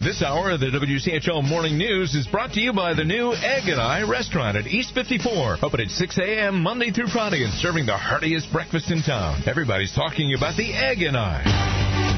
This hour of the WCHL Morning News is brought to you by the new Egg and I restaurant at East 54. Open at 6 a.m. Monday through Friday and serving the heartiest breakfast in town. Everybody's talking about the Egg and I.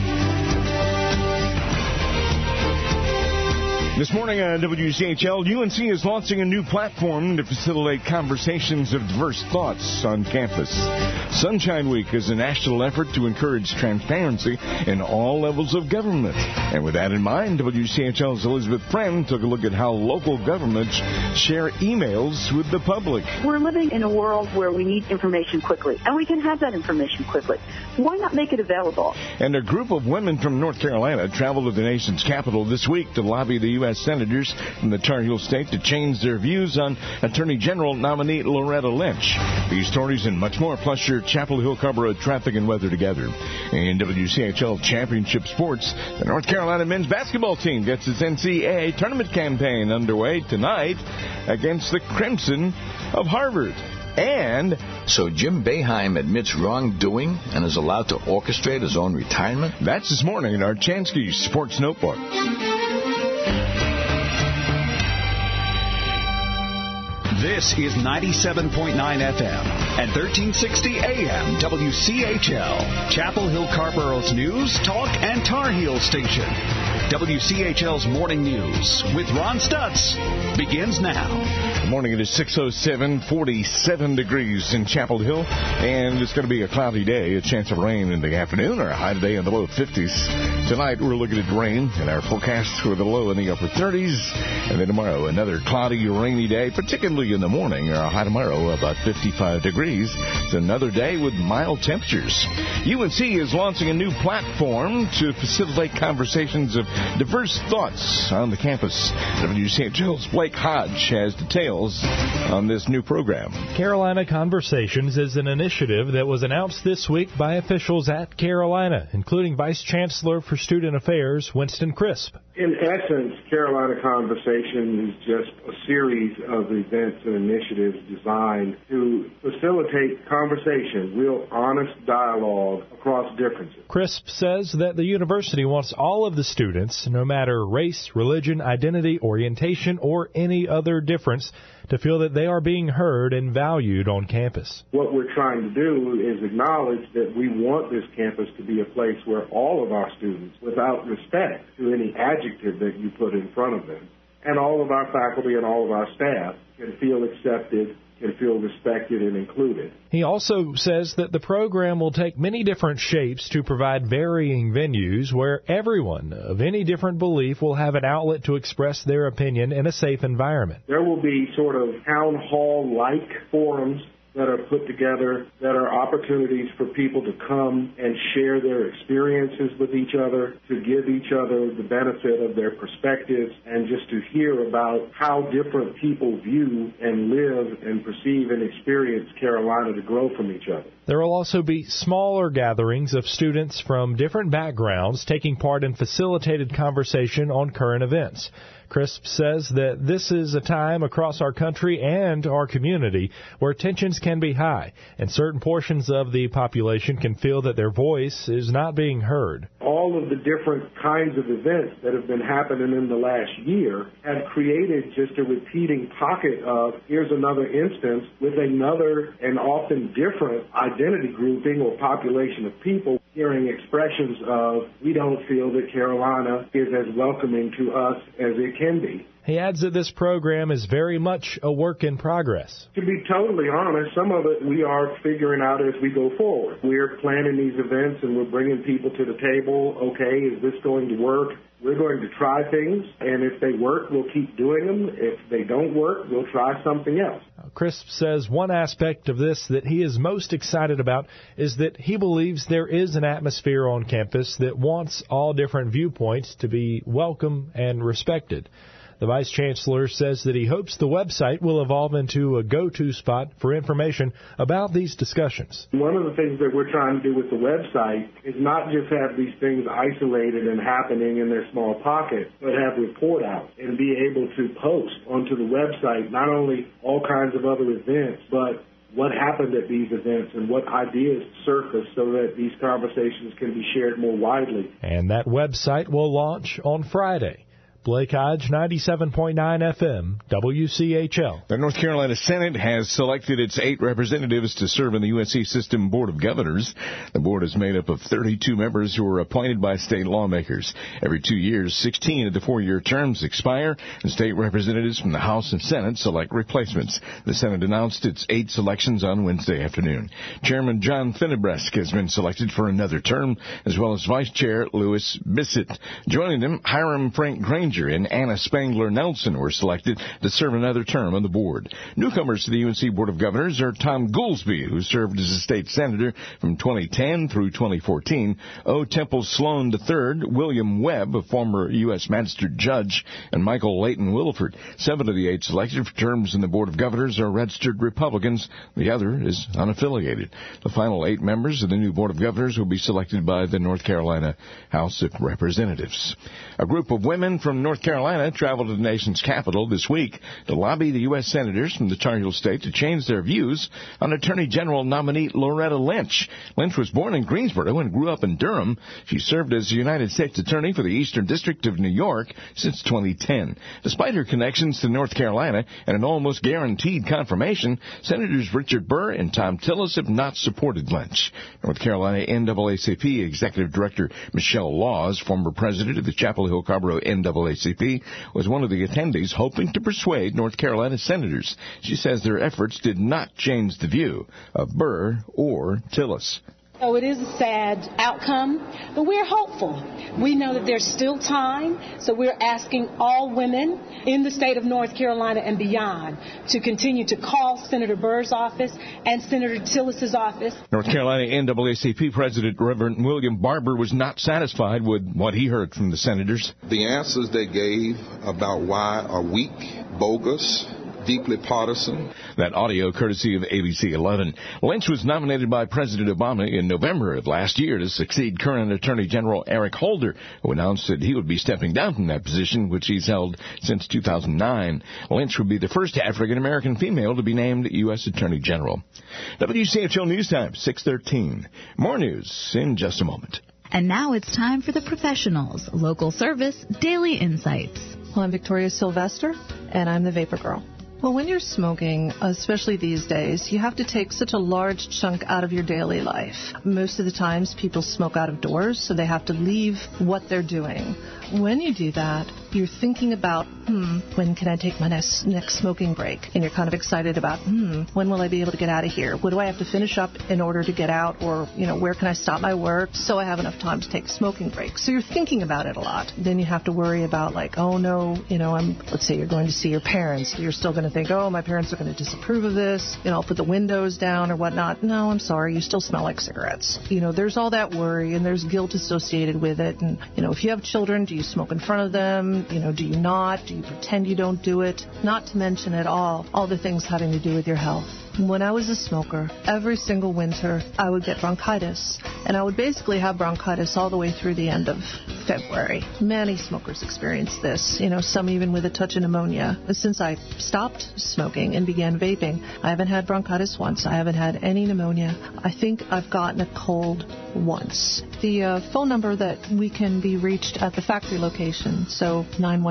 This morning on WCHL, UNC is launching a new platform to facilitate conversations of diverse thoughts on campus. Sunshine Week is a national effort to encourage transparency in all levels of government. And with that in mind, WCHL's Elizabeth Friend took a look at how local governments share emails with the public. We're living in a world where we need information quickly, and we can have that information quickly. Why not make it available? And a group of women from North Carolina traveled to the nation's capital this week to lobby the U.S. senators from the Tar Heel State to change their views on Attorney General nominee Loretta Lynch. These stories and much more, plus your Chapel Hill Carrboro traffic and weather together. In WCHL Championship Sports, the North Carolina men's basketball team gets its NCAA tournament campaign underway tonight against the Crimson of Harvard. And so Jim Boeheim admits wrongdoing and is allowed to orchestrate his own retirement? That's this morning in our Chansky Sports Notebook. This is 97.9 FM and 1360 AM WCHL, Chapel Hill Carrboro's news, talk, and Tar Heel station. WCHL's Morning News with Ron Stutz begins now. Good morning. It is 6:07, 47 degrees in Chapel Hill, and it's going to be a cloudy day, a chance of rain in the afternoon, or a high today in the low 50s. Tonight, we're looking at rain in our forecast with a low in the upper 30s, and then tomorrow, another cloudy, rainy day, particularly in the morning, or a high tomorrow about 55 degrees. It's another day with mild temperatures. UNC is launching a new platform to facilitate conversations of diverse thoughts on the campus. WCHL's Blake Hodge has details on this new program. Carolina Conversations is an initiative that was announced this week by officials at Carolina, including Vice Chancellor for Student Affairs, Winston Crisp. In essence, Carolina Conversation is just a series of events and initiatives designed to facilitate conversation, real honest dialogue across differences. Crisp says that the university wants all of the students, no matter race, religion, identity, orientation, or any other difference, to feel that they are being heard and valued on campus. What we're trying to do is acknowledge that we want this campus to be a place where all of our students, without respect to any adjective that you put in front of them, and all of our faculty and all of our staff can feel accepted, can feel respected and included. He also says that the program will take many different shapes to provide varying venues where everyone of any different belief will have an outlet to express their opinion in a safe environment. There will be sort of town hall-like forums that are put together that are opportunities for people to come and share their experiences with each other, to give each other the benefit of their perspectives, and just to hear about how different people view and live and perceive and experience Carolina, to grow from each other. There will also be smaller gatherings of students from different backgrounds taking part in facilitated conversation on current events. Crisp says that this is a time across our country and our community where tensions can be high, and certain portions of the population can feel that their voice is not being heard. All of the different kinds of events that have been happening in the last year have created just a repeating pocket of, here's another instance with another and often different identity grouping or population of people hearing expressions of, we don't feel that Carolina is as welcoming to us as it can be. He adds that this program is very much a work in progress. To be totally honest, some of it we are figuring out as we go forward. We're planning these events and we're bringing people to the table. Okay, is this going to work? We're going to try things, and if they work, we'll keep doing them. If they don't work, we'll try something else. Crisp says one aspect of this that he is most excited about is that he believes there is an atmosphere on campus that wants all different viewpoints to be welcome and respected. The Vice Chancellor says that he hopes the website will evolve into a go-to spot for information about these discussions. One of the things that we're trying to do with the website is not just have these things isolated and happening in their small pocket, but have report outs and be able to post onto the website not only all kinds of other events, but what happened at these events and what ideas surface so that these conversations can be shared more widely. And that website will launch on Friday. Blake Hodge, 97.9 FM, WCHL. The North Carolina Senate has selected its 8 representatives to serve in the USC System Board of Governors. The board is made up of 32 members who are appointed by state lawmakers. Every 2 years, 16 of the 4-year terms expire, and state representatives from the House and Senate select replacements. The Senate announced its 8 selections on Wednesday afternoon. Chairman John Finnebresk has been selected for another term, as well as Vice Chair Louis Bissett. Joining them, Hiram Frank Granger and Anna Spangler Nelson were selected to serve another term on the board. Newcomers to the UNC Board of Governors are Tom Goolsbee, who served as a state senator from 2010 through 2014, O. Temple Sloan III, William Webb, a former U.S. magistrate judge, and Michael Leighton Wilford. 7 of the 8 selected for terms in the Board of Governors are registered Republicans. The other is unaffiliated. The final 8 members of the new Board of Governors will be selected by the North Carolina House of Representatives. A group of women from North Carolina traveled to the nation's capital this week to lobby the U.S. senators from the Tar Heel State to change their views on Attorney General nominee Loretta Lynch. Lynch was born in Greensboro and grew up in Durham. She served as United States Attorney for the Eastern District of New York since 2010. Despite her connections to North Carolina and an almost guaranteed confirmation, Senators Richard Burr and Tom Tillis have not supported Lynch. North Carolina NAACP Executive Director Michelle Laws, former president of the Chapel Hill Carrboro NAACP, was one of the attendees hoping to persuade North Carolina senators. She says their efforts did not change the view of Burr or Tillis. So it is a sad outcome, but we're hopeful. We know that there's still time, so we're asking all women in the state of North Carolina and beyond to continue to call Senator Burr's office and Senator Tillis's office. North Carolina NAACP President Reverend William Barber was not satisfied with what he heard from the senators. The answers they gave about why are weak, bogus, deeply partisan. That audio courtesy of ABC 11. Lynch was nominated by President Obama in November of last year to succeed current Attorney General Eric Holder, who announced that he would be stepping down from that position, which he's held since 2009. Lynch would be the first African-American female to be named U.S. Attorney General. WCHL News Time, 6:13. More news in just a moment. And now it's time for the professionals. Local service, daily insights. Well, I'm Victoria Sylvester, and I'm the Vapor Girl. Well, when you're smoking, especially these days, you have to take such a large chunk out of your daily life. Most of the times, people smoke out of doors, so they have to leave what they're doing. When you do that, you're thinking about, when can I take my next smoking break? And you're kind of excited about, when will I be able to get out of here? What do I have to finish up in order to get out? Or, where can I stop my work so I have enough time to take a smoking break? So you're thinking about it a lot. Then you have to worry about oh no, let's say you're going to see your parents. You're still going to think, oh, my parents are going to disapprove of this. I'll put the windows down or whatnot. No, I'm sorry. You still smell like cigarettes. There's all that worry and there's guilt associated with it. And, if you have children, do you smoke in front of them? Do you not? Do you pretend you don't do it? Not to mention at all the things having to do with your health. When I was a smoker, every single winter, I would get bronchitis. And I would basically have bronchitis all the way through the end of February. Many smokers experience this, some even with a touch of pneumonia. Since I stopped smoking and began vaping, I haven't had bronchitis once. I haven't had any pneumonia. I think I've gotten a cold once. The phone number that we can be reached at the factory location, so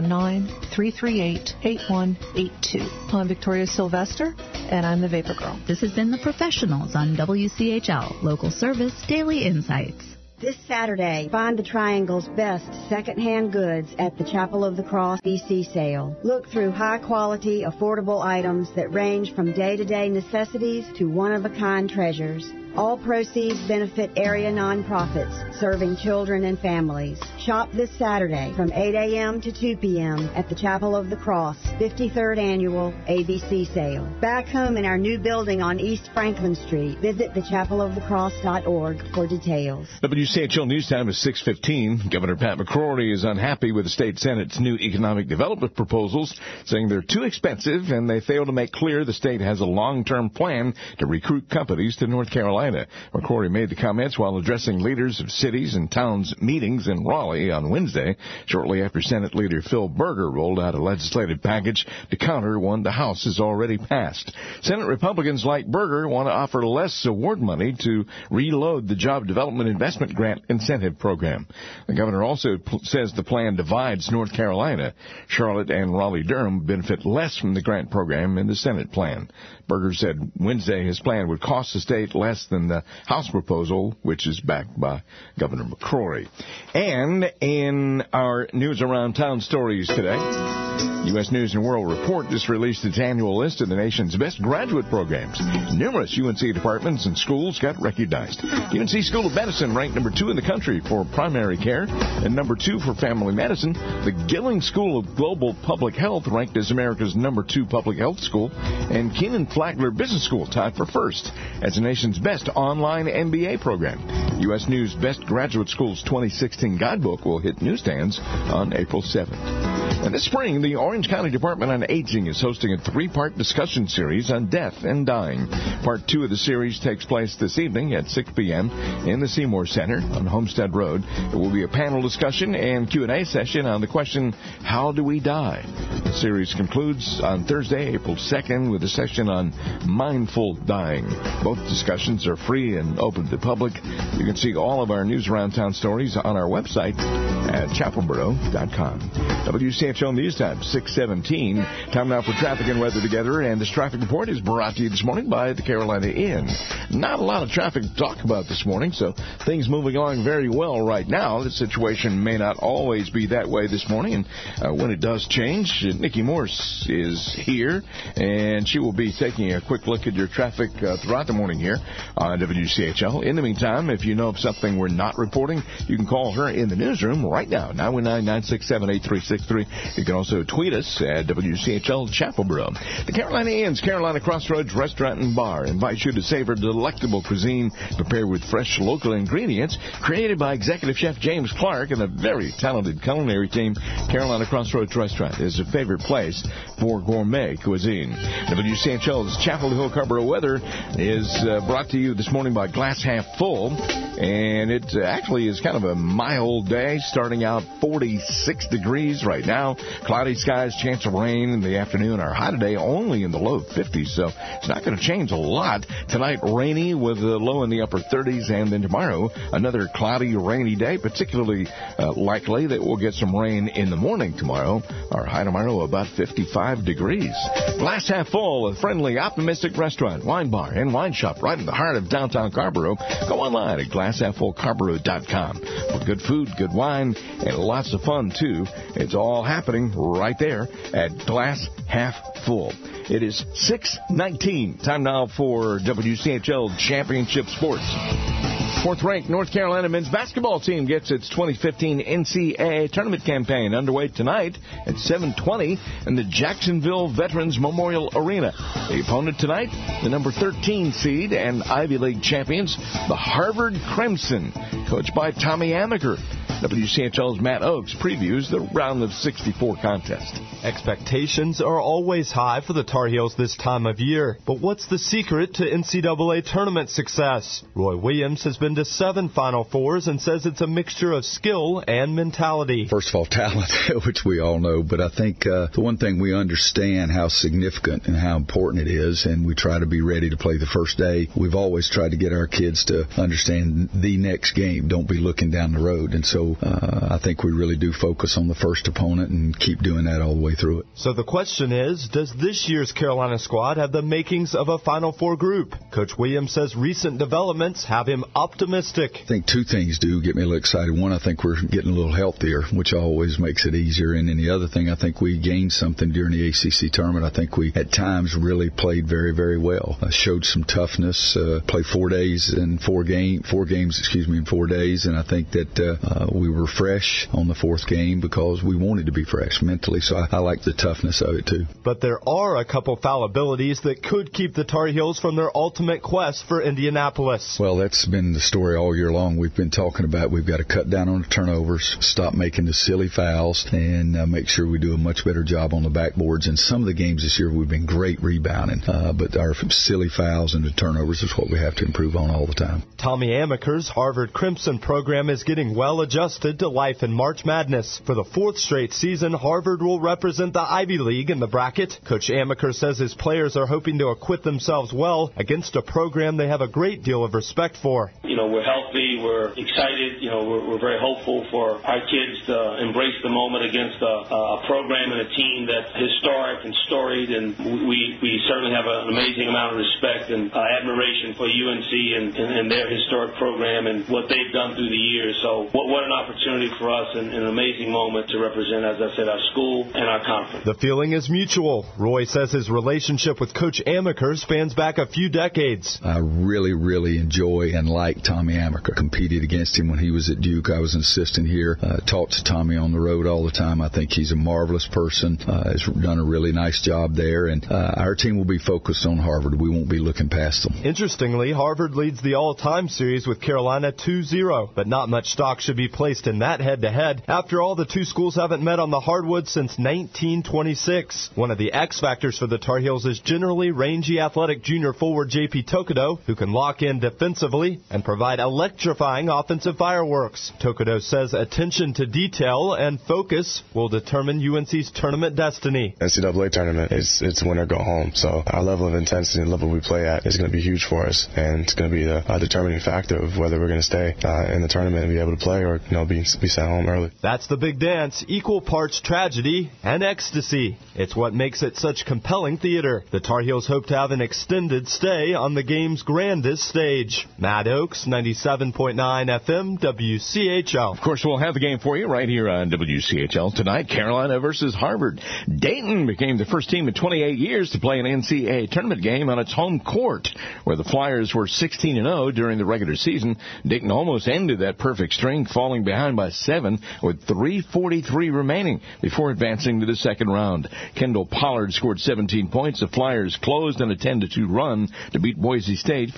919-338-8182. I'm Victoria Sylvester, and I'm the Vapor Girl. This has been The Professionals on WCHL, local service, daily insights. This Saturday, find the Triangle's best secondhand goods at the Chapel of the Cross BC sale. Look through high-quality, affordable items that range from day-to-day necessities to one-of-a-kind treasures. All proceeds benefit area nonprofits serving children and families. Shop this Saturday from 8 a.m. to 2 p.m. at the Chapel of the Cross, 53rd Annual ABC Sale. Back home in our new building on East Franklin Street, visit thechapelofthecross.org for details. WCHL News Time is 6:15. Governor Pat McCrory is unhappy with the state Senate's new economic development proposals, saying they're too expensive and they fail to make clear the state has a long-term plan to recruit companies to North Carolina. Carolina. McCrory made the comments while addressing leaders of cities and towns meetings in Raleigh on Wednesday, shortly after Senate Leader Phil Berger rolled out a legislative package to counter one the House has already passed. Senate Republicans like Berger want to offer less award money to reload the Job Development Investment Grant Incentive Program. The governor also says the plan divides North Carolina. Charlotte and Raleigh-Durham benefit less from the grant program in the Senate plan. Berger said Wednesday his plan would cost the state less than the House proposal, which is backed by Governor McCrory. And in our News Around Town stories today, U.S. News & World Report just released its annual list of the nation's best graduate programs. Numerous UNC departments and schools got recognized. UNC School of Medicine ranked number 2 in the country for primary care and number 2 for family medicine. The Gilling School of Global Public Health ranked as America's number 2 public health school, and Kenan Flagler Business School tied for first as the nation's best online MBA program. U.S. News Best Graduate Schools 2016 guidebook will hit newsstands on April 7th. And this spring, the Orange County Department on Aging is hosting a 3-part discussion series on death and dying. Part 2 of the series takes place this evening at 6 p.m. in the Seymour Center on Homestead Road. There will be a panel discussion and Q&A session on the question, how do we die? The series concludes on Thursday, April 2nd, with a session on mindful dying. Both discussions are free and open to the public. You can see all of our News Around Town stories on our website at chapelboro.com. WCHL News Time, 6:17. Time now for traffic and weather together, and this traffic report is brought to you this morning by the Carolina Inn. Not a lot of traffic to talk about this morning, so things moving along very well right now. The situation may not always be that way this morning, and when it does change, Nikki Morse is here, and she will be taking a quick look at your traffic throughout the morning here on WCHL. In the meantime, if you know of something we're not reporting, you can call her in the newsroom right now, 919-967-8363. You can also tweet us at WCHL Chapelboro. The Carolina Inn's Carolina Crossroads Restaurant and Bar invites you to savor delectable cuisine prepared with fresh local ingredients, created by Executive Chef James Clark and a very talented culinary team. Carolina Crossroads Restaurant is a favorite place for gourmet cuisine. WCHL's Chapel Hill Carrboro weather is brought to you this morning by Glass Half Full, and it actually is kind of a mild day, starting out 46 degrees right now. Cloudy skies, chance of rain in the afternoon. Our high today only in the low 50s, so it's not going to change a lot. Tonight, rainy with a low in the upper 30s, and then tomorrow, another cloudy, rainy day, particularly likely that we'll get some rain in the morning tomorrow. Our high tomorrow about 55 degrees. Glass Half Full, a friendly, optimistic restaurant, wine bar, and wine shop right in the heart of downtown Carrboro. Go online at glasshalffullcarrboro.com for good food, good wine, and lots of fun, too. It's all happening right there at Glass Half Full. It is 6:19. Time now for WCHL Championship Sports. Fourth-ranked North Carolina men's basketball team gets its 2015 NCAA tournament campaign underway tonight at 7:20 in the Jacksonville Veterans Memorial Arena. The opponent tonight, the number 13 seed and Ivy League champions, the Harvard Crimson, coached by Tommy Amaker. WCHL's Matt Oakes previews the round of 64 contest. Expectations are always high for the Tar Heels this time of year. But what's the secret to NCAA tournament success? Roy Williams has been to 7 Final Fours and says it's a mixture of skill and mentality. First of all, talent, which we all know. But I think the one thing we understand how significant and how important it is, and we try to be ready to play the first day. We've always tried to get our kids to understand the next game. Don't be looking down the road. And so I think we really do focus on the first opponent and keep doing that all the way through it. So the question is, does this year's Carolina squad have the makings of a Final Four group? Coach Williams says recent developments have him optimistic. I think 2 things do get me a little excited. One, I think we're getting a little healthier, which always makes it easier. And then the other thing, I think we gained something during the ACC tournament. I think we, at times, really played very, very well. Showed some toughness, played 4 days and 4 games in 4 days. And I think that we were fresh on the fourth game because we wanted to be fresh mentally. So I like the toughness of it, too. But there are a couple fallibilities that could keep the Tar Heels from their ultimate quest for Indianapolis. Well, that's been the story all year long. We've been talking about we've got to cut down on the turnovers, stop making the silly fouls, and make sure we do a much better job on the backboards. In some of the games this year, we've been great rebounding, but our silly fouls and the turnovers is what we have to improve on all the time. Tommy Amaker's Harvard Crimson program is getting well adjusted to life in March Madness. For the fourth straight season, Harvard will represent the Ivy League in the bracket. Coach Amaker says his players are hoping to acquit themselves well against a program they have a great deal of respect for. We're healthy, we're excited, we're very hopeful for our kids to embrace the moment against a program and a team that's historic and storied, and we certainly have an amazing amount of respect and admiration for UNC and their historic program and what they've done through the years. So what an opportunity for us and an amazing moment to represent, as I said, our school and our conference. The feeling is mutual. Roy says his relationship with Coach Amaker spans back a few decades. I really, really enjoy and like Tommy Amaker. Competed against him when he was at Duke. I was an assistant here. Talked to Tommy on the road all the time. I think he's a marvelous person. Has done a really nice job there. And our team will be focused on Harvard. We won't be looking past them. Interestingly, Harvard leads the all-time series with Carolina 2-0. But not much stock should be placed in that head-to-head. After all, the two schools haven't met on the hardwood since 1926. One of the X factors for the Tar Heels is generally rangy athletic junior forward J.P. Tokodo, who can lock in defensively and provide electrifying offensive fireworks. Tokodo says attention to detail and focus will determine UNC's tournament destiny. NCAA tournament, it's win or go home. So our level of intensity and level we play at is going to be huge for us, and it's going to be the determining factor of whether we're going to stay in the tournament and be able to play or be sent home early. That's the big dance, equal parts tragedy and ecstasy. It's what makes it such compelling theater. The Tar Heels hope to have an extended stay on the game's grandest stage. Matt Oakes, 97.9 FM, WCHL. Of course, we'll have the game for you right here on WCHL tonight. Carolina versus Harvard. Dayton became the first team in 28 years to play an NCAA tournament game on its home court, where the Flyers were 16-0 during the regular season. Dayton almost ended that perfect string, falling behind by 7 with 3:43 remaining before advancing to the second round. Kendall Pollard scored 17 points. The Flyers closed on a 10-2 run to beat Boise State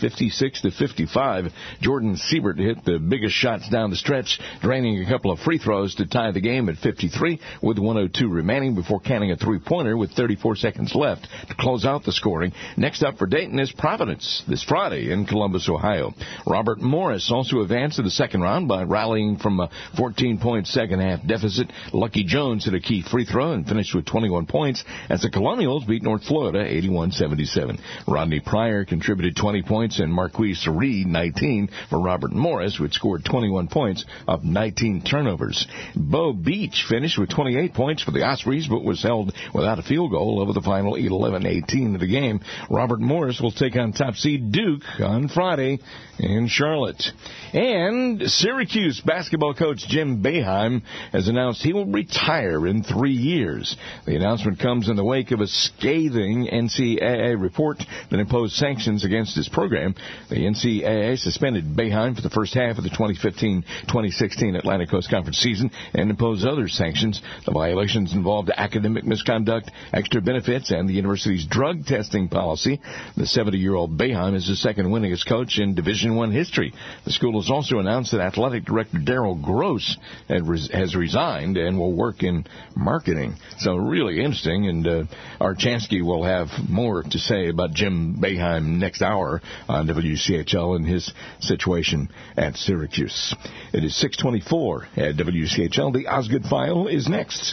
56-55. Jordan Siebert hit the biggest shots down the stretch, draining a couple of free throws to tie the game at 53 with 1:02 remaining before canning a three-pointer with 34 seconds left to close out the scoring. Next up for Dayton is Providence this Friday in Columbus, Ohio. Robert Morris also advanced to the second round by rallying from a 14-point second-half deficit. Lucky Jones hit a key free throw and finished with 21 points as the Colonials beat North Florida 81-77. Rodney Pryor contributed 20 points and Marquise Reed 19 for Robert Morris, which scored 21 points of 19 turnovers. Bo Beach finished with 28 points for the Ospreys, but was held without a field goal over the final 11-18 of the game. Robert Morris will take on top seed Duke on Friday in Charlotte. And Syracuse basketball coach Jim Boeheim has announced he will retire in 3 years. The announcement comes in the wake of a scathing NCAA report that imposed sanctions against his program. The NCAA suspended Boeheim for the first half of the 2015-2016 Atlantic Coast Conference season and imposed other sanctions. The violations involved academic misconduct, extra benefits, and the university's drug testing policy. The 70-year-old Boeheim is the second winningest coach in Division I history. The school has also announced that athletic director Darryl Gross has resigned and will work in marketing. So really interesting, and Art Chansky will have more to say about Jim Boeheim next hour on WCHL and his situation at Syracuse. It is 6:24 at WCHL. The Osgood File is next.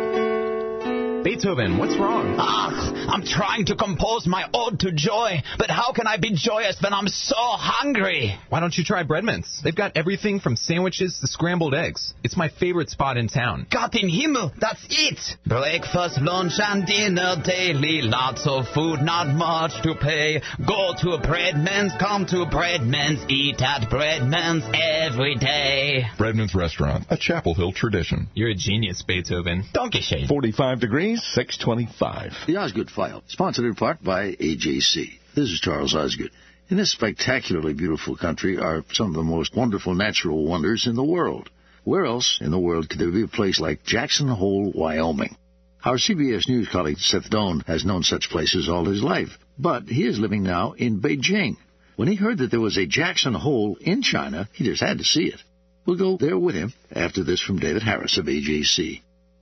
Beethoven, what's wrong? I'm trying to compose my ode to joy, but how can I be joyous when I'm so hungry? Why don't you try Breadman's? They've got everything from sandwiches to scrambled eggs. It's my favorite spot in town. Gott in Himmel, that's it! Breakfast, lunch, and dinner daily. Lots of food, not much to pay. Go to Breadman's, come to Breadman's, eat at Breadman's every day. Breadman's Restaurant, a Chapel Hill tradition. You're a genius, Beethoven. Dankeschön. 45 degrees. 625. The Osgood File, sponsored in part by AJC. This is Charles Osgood. In this spectacularly beautiful country are some of the most wonderful natural wonders in the world. Where else in the world could there be a place like Jackson Hole, Wyoming? Our CBS News colleague Seth Doan has known such places all his life, but he is living now in Beijing. When he heard that there was a Jackson Hole in China, he just had to see it. We'll go there with him after this from David Harris of AJC.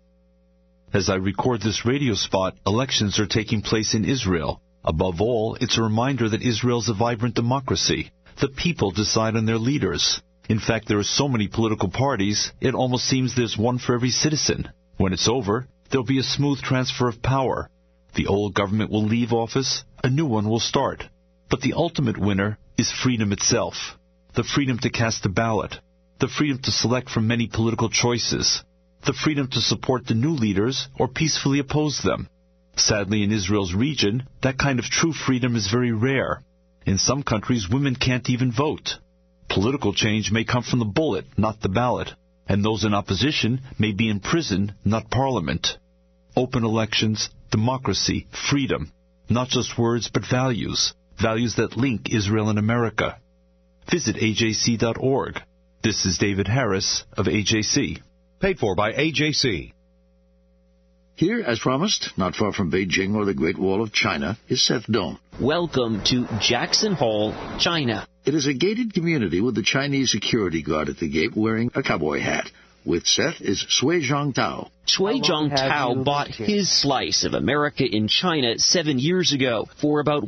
As I record this radio spot, elections are taking place in Israel. Above all, it's a reminder that Israel's a vibrant democracy. The people decide on their leaders. In fact, there are so many political parties, it almost seems there's one for every citizen. When it's over, there'll be a smooth transfer of power. The old government will leave office, a new one will start. But the ultimate winner is freedom itself. The freedom to cast a ballot. The freedom to select from many political choices. The freedom to support the new leaders or peacefully oppose them. Sadly, in Israel's region, that kind of true freedom is very rare. In some countries, women can't even vote. Political change may come from the bullet, not the ballot, and those in opposition may be in prison, not parliament. Open elections, democracy, freedom, not just words but values, values that link Israel and America. Visit AJC.org. This is David Harris of AJC. Paid for by AJC. Here, as promised, not far from Beijing or the Great Wall of China, is Seth Doan. Welcome to Jackson Hole, China. It is a gated community with the Chinese security guard at the gate wearing a cowboy hat. With Seth is Cui Zhongtao. Cui Zhongtao bought his slice of America in China 7 years ago for about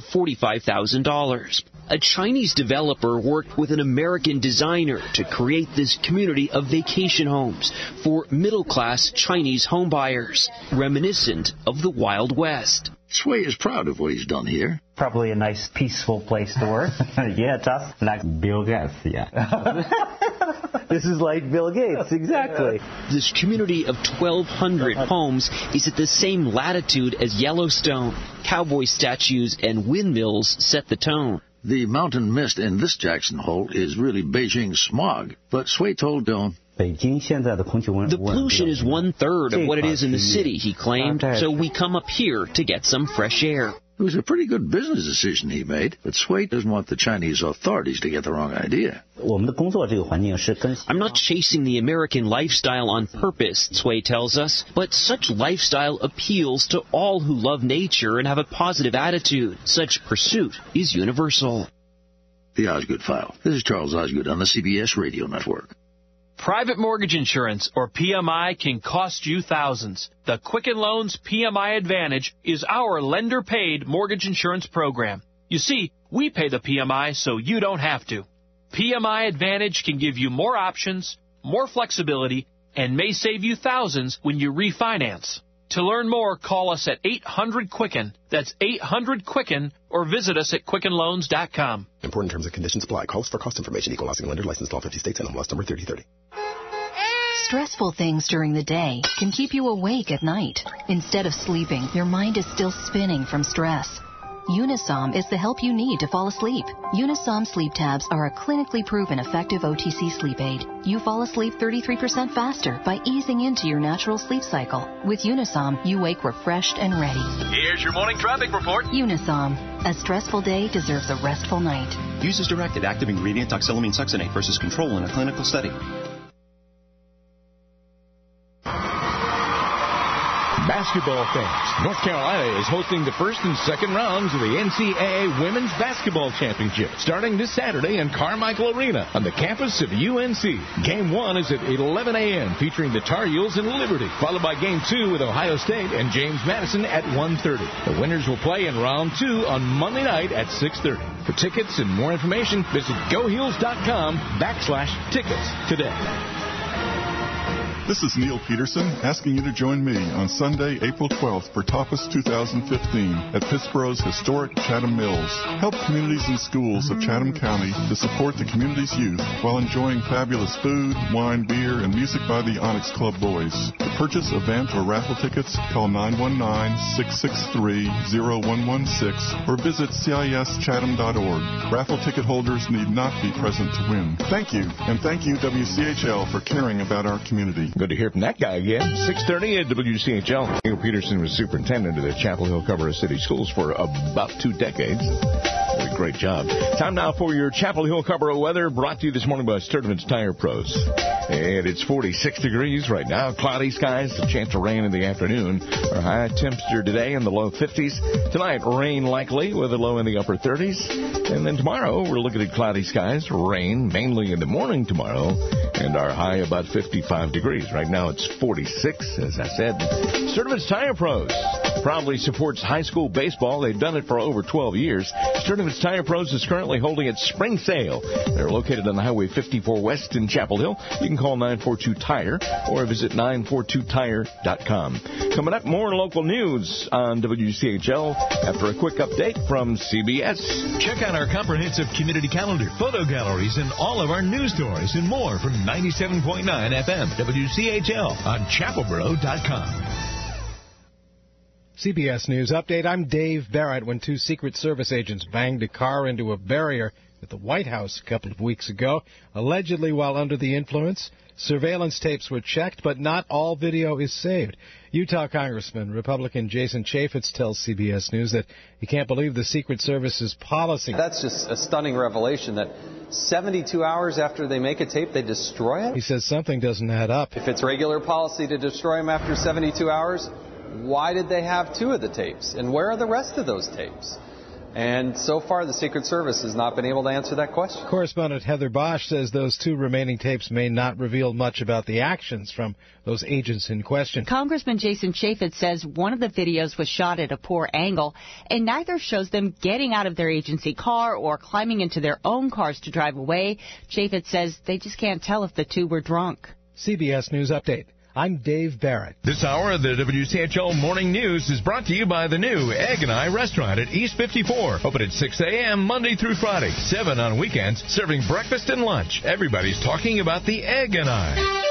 $145,000. A Chinese developer worked with an American designer to create this community of vacation homes for middle-class Chinese homebuyers, reminiscent of the Wild West. Cui is proud of what he's done here. Probably a nice, peaceful place to work. Yeah, just like Bill Gates, yeah. This is like Bill Gates, exactly. This community of 1,200 homes is at the same latitude as Yellowstone. Cowboy statues and windmills set the tone. The mountain mist in this Jackson Hole is really Beijing smog, but Cui told Doan, the pollution is 1/3 of what it is in the city, he claimed, so we come up here to get some fresh air. It was a pretty good business decision he made, but Cui doesn't want the Chinese authorities to get the wrong idea. I'm not chasing the American lifestyle on purpose, Cui tells us, but such lifestyle appeals to all who love nature and have a positive attitude. Such pursuit is universal. The Osgood File. This is Charles Osgood on the CBS Radio Network. Private mortgage insurance, or PMI, can cost you thousands. The Quicken Loans PMI Advantage is our lender-paid mortgage insurance program. You see, we pay the PMI so you don't have to. PMI Advantage can give you more options, more flexibility, and may save you thousands when you refinance. To learn more, call us at 800-QUICKEN. That's 800-QUICKEN, or visit us at QuickenLoans.com. Important terms and conditions apply. Call us for cost information. Equal housing lender. Licensed in all 50 states. NMLS number 3030. Stressful things during the day can keep you awake at night. Instead of sleeping, your mind is still spinning from stress. Unisom is the help you need to fall asleep. Unisom sleep tabs are a clinically proven effective OTC sleep aid. You fall asleep 33% faster by easing into your natural sleep cycle. With Unisom, you wake refreshed and ready. Here's your morning traffic report. Unisom. A stressful day deserves a restful night. Use as directed. Active ingredient oxylamine succinate versus control in a clinical study. Basketball fans, North Carolina is hosting the first and second rounds of the NCAA Women's Basketball Championship, starting this Saturday in Carmichael Arena on the campus of UNC. Game 1 is at 11 a.m., featuring the Tar Heels and Liberty, followed by Game 2 with Ohio State and James Madison at 1:30. The winners will play in Round 2 on Monday night at 6:30. For tickets and more information, visit GoHeels.com/tickets today. This is Neil Peterson asking you to join me on Sunday, April 12th for Tapas 2015 at Pittsburgh's historic Chatham Mills. Help communities and schools of Chatham County to support the community's youth while enjoying fabulous food, wine, beer, and music by the Onyx Club Boys. To purchase event or raffle tickets, call 919-663-0116 or visit CISchatham.org. Raffle ticket holders need not be present to win. Thank you, and thank you, WCHL, for caring about our community. Good to hear from that guy again. 6:30 at WCHL. Neil Peterson was superintendent of the Chapel Hill Cover City Schools for about 2 decades. We Great job. Time now for your Chapel Hill Carrboro weather, brought to you this morning by Sturdivant's Tire Pros. And it's 46 degrees right now. Cloudy skies, a chance of rain in the afternoon. Our high temperature today in the low 50s. Tonight, rain likely with a low in the upper 30s. And then tomorrow, we're looking at cloudy skies, rain mainly in the morning tomorrow, and our high about 55 degrees. Right now, it's 46, as I said. Sturdivant's Tire Pros proudly supports high school baseball. They've done it for over 12 years. Sturdivant's Tire Pros is currently holding its spring sale. They're located on Highway 54 West in Chapel Hill. You can call 942-TIRE or visit 942tire.com. Coming up, more local news on WCHL after a quick update from CBS. Check out our comprehensive community calendar, photo galleries, and all of our news stories and more from 97.9 FM WCHL on chapelboro.com. CBS News Update. I'm Dave Barrett. When two Secret Service agents banged a car into a barrier at the White House a couple of weeks ago, allegedly while under the influence, surveillance tapes were checked, but not all video is saved. Utah Congressman Republican Jason Chaffetz tells CBS News that he can't believe the Secret Service's policy. That's just a stunning revelation that 72 hours after they make a tape, they destroy it? He says something doesn't add up. If it's regular policy to destroy them after 72 hours, why did they have two of the tapes? And where are the rest of those tapes? And so far, the Secret Service has not been able to answer that question. Correspondent Heather Bosch says those two remaining tapes may not reveal much about the actions from those agents in question. Congressman Jason Chaffetz says one of the videos was shot at a poor angle, and neither shows them getting out of their agency car or climbing into their own cars to drive away. Chaffetz says they just can't tell if the two were drunk. CBS News Update. I'm Dave Barrett. This hour of the WCHL Morning News is brought to you by the new Egg and I Restaurant at East 54. Open at 6 a.m. Monday through Friday, 7 on weekends, serving breakfast and lunch. Everybody's talking about the Egg and I.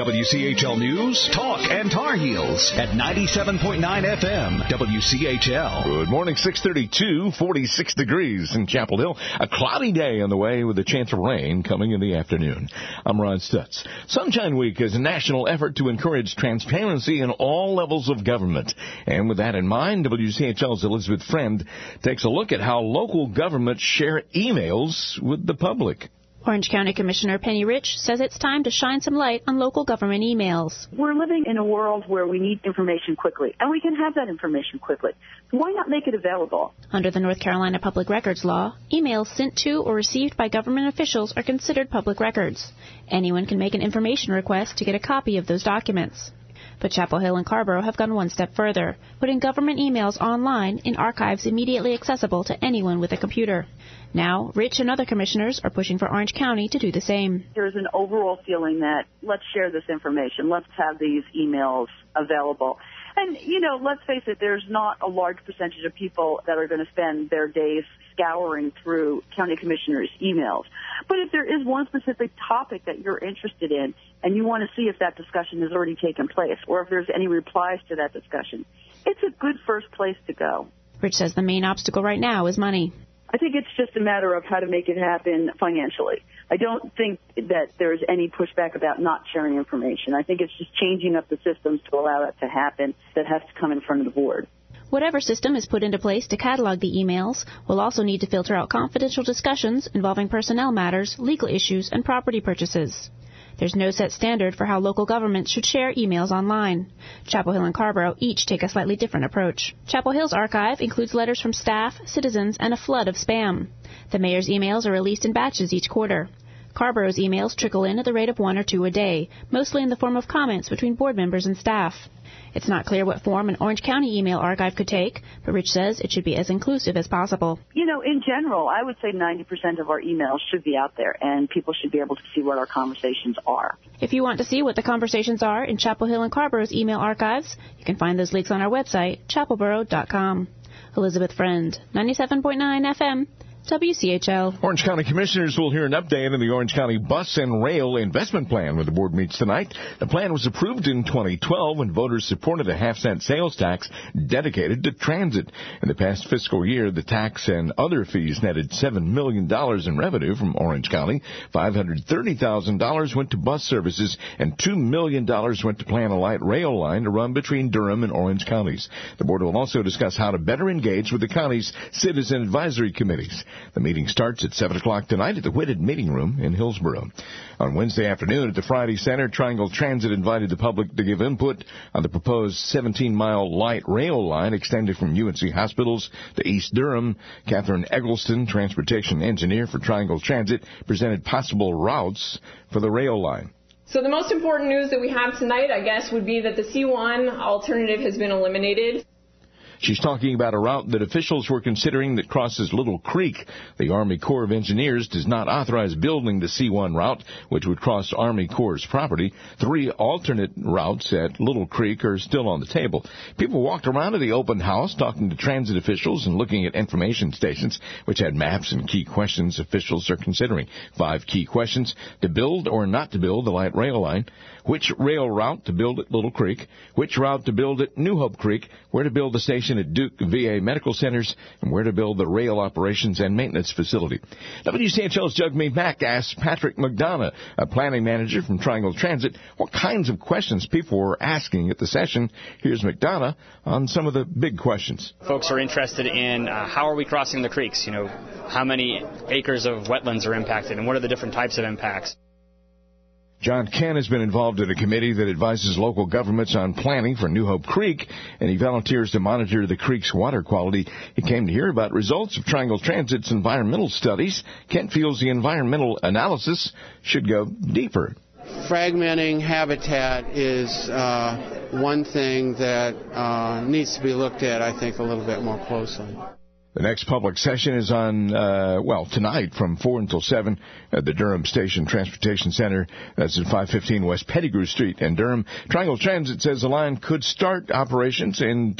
WCHL News, Talk, and Tar Heels at 97.9 FM, WCHL. Good morning, 6:32, 46 degrees in Chapel Hill. A cloudy day on the way with a chance of rain coming in the afternoon. I'm Ron Stutz. Sunshine Week is a national effort to encourage transparency in all levels of government. And with that in mind, WCHL's Elizabeth Friend takes a look at how local governments share emails with the public. Orange County Commissioner Penny Rich says it's time to shine some light on local government emails. We're living in a world where we need information quickly, and we can have that information quickly. Why not make it available? Under the North Carolina Public Records Law, emails sent to or received by government officials are considered public records. Anyone can make an information request to get a copy of those documents. But Chapel Hill and Carrboro have gone one step further, putting government emails online in archives immediately accessible to anyone with a computer. Now, Rich and other commissioners are pushing for Orange County to do the same. There's an overall feeling that let's share this information. Let's have these emails available. And, you know, let's face it, there's not a large percentage of people that are going to spend their days scouring through county commissioners' emails. But if there is one specific topic that you're interested in and you want to see if that discussion has already taken place or if there's any replies to that discussion, it's a good first place to go. Rich says the main obstacle right now is money. I think it's just a matter of how to make it happen financially. I don't think that there's any pushback about not sharing information. I think it's just changing up the systems to allow that to happen that has to come in front of the board. Whatever system is put into place to catalog the emails will also need to filter out confidential discussions involving personnel matters, legal issues, and property purchases. There's no set standard for how local governments should share emails online. Chapel Hill and Carrboro each take a slightly different approach. Chapel Hill's archive includes letters from staff, citizens, and a flood of spam. The mayor's emails are released in batches each quarter. Carrboro's emails trickle in at the rate of 1 or 2 a day, mostly in the form of comments between board members and staff. It's not clear what form an Orange County email archive could take, but Rich says it should be as inclusive as possible. You know, in general, I would say 90% of our emails should be out there, and people should be able to see what our conversations are. If you want to see what the conversations are in Chapel Hill and Carrboro's email archives, you can find those links on our website, chapelboro.com. Elizabeth Friend, 97.9 FM. WCHL. Orange County Commissioners will hear an update on the Orange County Bus and Rail Investment Plan when the board meets tonight. The plan was approved in 2012 when voters supported a half-cent sales tax dedicated to transit. In the past fiscal year, the tax and other fees netted $7 million in revenue from Orange County. $530,000 went to bus services and $2 million went to plan a light rail line to run between Durham and Orange counties. The board will also discuss how to better engage with the county's citizen advisory committees. The meeting starts at 7 o'clock tonight at the Whitted Meeting Room in Hillsboro. On Wednesday afternoon at the Friday Center, Triangle Transit invited the public to give input on the proposed 17-mile light rail line extended from UNC Hospitals to East Durham. Catherine Eggleston, transportation engineer for Triangle Transit, presented possible routes for the rail line. So the most important news that we have tonight, I guess, would be that the C1 alternative has been eliminated. She's talking about a route that officials were considering that crosses Little Creek. The Army Corps of Engineers does not authorize building the C1 route, which would cross Army Corps' property. 3 alternate routes at Little Creek are still on the table. People walked around to the open house talking to transit officials and looking at information stations, which had maps and key questions officials are considering. 5 key questions: to build or not to build the light rail line, which rail route to build at Little Creek, which route to build at New Hope Creek, where to build the station at Duke VA Medical Centers, and where to build the rail operations and maintenance facility. WCHL's Jugmeet Mack asked Patrick McDonough, a planning manager from Triangle Transit, what kinds of questions people were asking at the session. Here's McDonough on some of the big questions. Folks are interested in how are we crossing the creeks? You know, how many acres of wetlands are impacted, and what are the different types of impacts? John Ken has been involved in a committee that advises local governments on planning for New Hope Creek, and he volunteers to monitor the creek's water quality. He came to hear about results of Triangle Transit's environmental studies. Ken feels the environmental analysis should go deeper. Fragmenting habitat is one thing that needs to be looked at, I think, a little bit more closely. The next public session is on, tonight from 4 until 7 at the Durham Station Transportation Center. That's at 515 West Pettigrew Street in Durham. Triangle Transit says the line could start operations in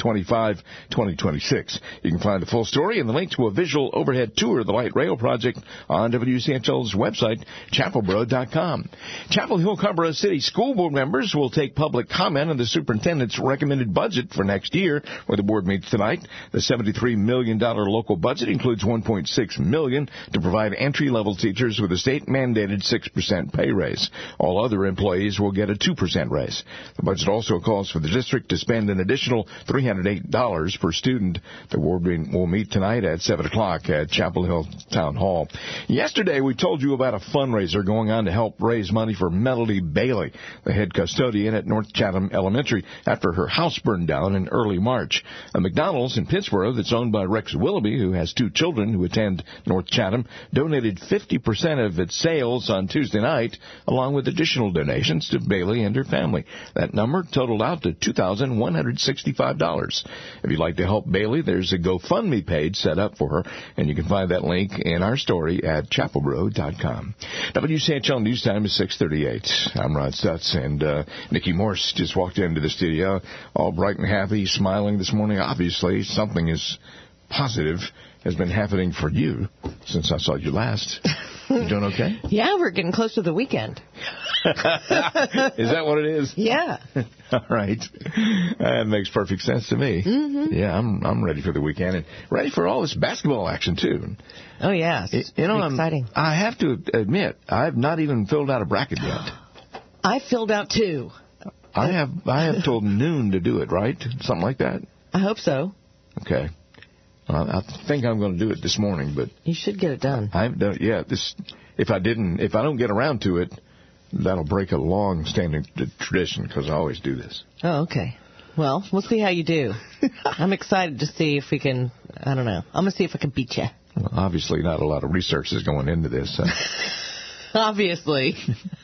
2025-2026. You can find the full story and the link to a visual overhead tour of the light rail project on WCHL's website, chapelboro.com. Chapel Hill Carrboro City School Board members will take public comment on the superintendent's recommended budget for next year, where the board meets tonight. The $73 million local budget includes $1.6 million to provide entry-level teachers with a state-mandated 6% pay raise. All other employees will get a 2% raise. The budget also calls for the district to spend an additional $308 per student. The board will meet tonight at 7 o'clock at Chapel Hill Town Hall. Yesterday, we told you about a fundraiser going on to help raise money for Melody Bailey, the head custodian at North Chatham Elementary, after her house burned down in early March. A McDonald's in Pittsburgh that's owned by Rex Willoughby, who has 2 children who attend North Chatham, donated 50% of its sales on Tuesday night, along with additional donations to Bailey and her family. That number totaled out to $2,165. If you'd like to help Bailey, there's a GoFundMe page set up for her, and you can find that link in our story at chapelboro.com. WCHL News Time is 6:38. I'm Rod Stutz, and Nikki Morse just walked into the studio, all bright and happy, smiling this morning. Obviously, something is positive has been happening for you since I saw you last. You doing okay? Yeah, we're getting close to the weekend. Is that what it is? Yeah. All right. That makes perfect sense to me. Mm-hmm. Yeah, I'm ready for the weekend and ready for all this basketball action, too. Oh, yeah. It's exciting. I have to admit, I've not even filled out a bracket yet. I filled out 2. I have till noon to do it, right? Something like that? I hope so. Okay. I think I'm going to do it this morning, but you should get it done. I haven't done it yet. If I don't get around to it, that'll break a long-standing tradition because I always do this. Oh, okay. Well, we'll see how you do. I'm excited to see if we can. I don't know. I'm going to see if I can beat you. Well, obviously, not a lot of research is going into this. Obviously.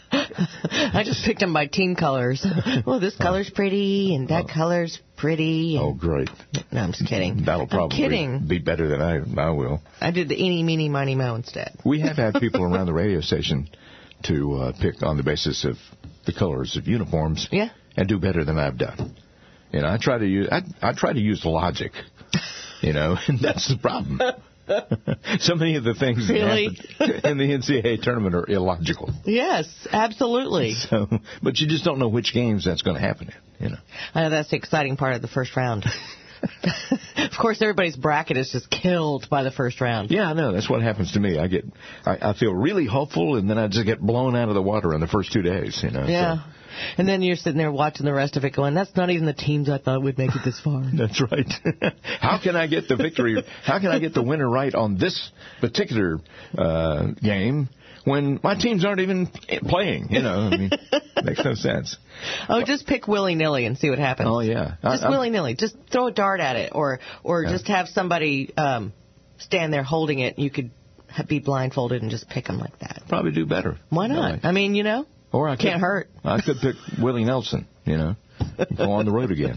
I just picked them by team colors. Well, this color's pretty, and that color's pretty. Oh, great. No, I'm just kidding. That'll probably be better than I will. I did the eeny, meeny, miny, moe instead. We have had people around the radio station to pick on the basis of the colors of uniforms. Yeah. And do better than I've done. And I try to use logic, and that's the problem. So many of the things that happen in the NCAA tournament are illogical. Yes, absolutely. But you just don't know which games that's going to happen in. I know that's the exciting part of the first round. Of course, everybody's bracket is just killed by the first round. Yeah, I know. That's what happens to me. I feel really hopeful, and then I just get blown out of the water in the first 2 days. Yeah. And then you're sitting there watching the rest of it going, that's not even the teams I thought would make it this far. That's right. How can I get the victory? How can I get the winner right on this particular game when my teams aren't even playing? I mean, makes no sense. Oh, just pick willy-nilly and see what happens. Oh, yeah. Just willy-nilly. Just throw a dart at it or just have somebody stand there holding it. You could be blindfolded and just pick them like that. Probably do better. Why not? I mean, or I can't hurt. I could pick Willie Nelson, go on the road again.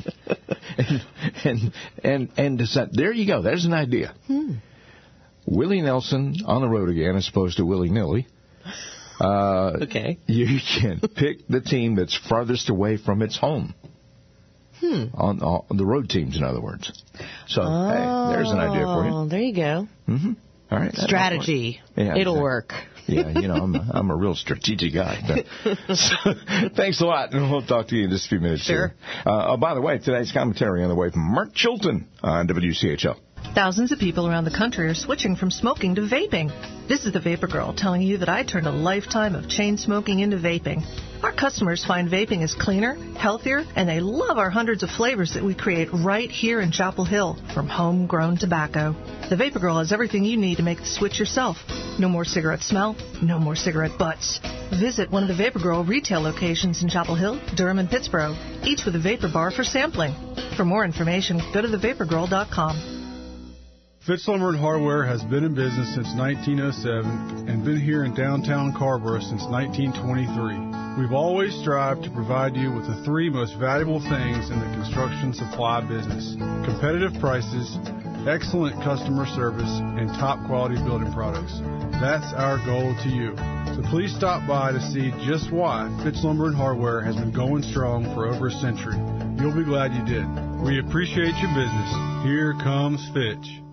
And decide, there you go. There's an idea. Willie Nelson on the road again as opposed to willy-nilly. Okay. You can pick the team that's farthest away from its home. On the road teams, in other words. So, hey, there's an idea for you. There you go. Mm-hmm. All right. Strategy. Yeah, it'll work. Yeah, I'm a real strategic guy. So, thanks a lot, and we'll talk to you in just a few minutes. Sure. By the way, today's commentary on the way from Mark Chilton on WCHL. Thousands of people around the country are switching from smoking to vaping. This is the Vapor Girl telling you that I turned a lifetime of chain smoking into vaping. Our customers find vaping is cleaner, healthier, and they love our hundreds of flavors that we create right here in Chapel Hill from homegrown tobacco. The Vapor Girl has everything you need to make the switch yourself. No more cigarette smell, no more cigarette butts. Visit one of the Vapor Girl retail locations in Chapel Hill, Durham, and Pittsburgh, each with a vapor bar for sampling. For more information, go to thevaporgirl.com. Fitz Lumber and Hardware has been in business since 1907 and been here in downtown Carrboro since 1923. We've always strived to provide you with the three most valuable things in the construction supply business: competitive prices, excellent customer service, and top quality building products. That's our goal to you. So please stop by to see just why Fitz Lumber and Hardware has been going strong for over a century. You'll be glad you did. We appreciate your business. Here comes Fitch.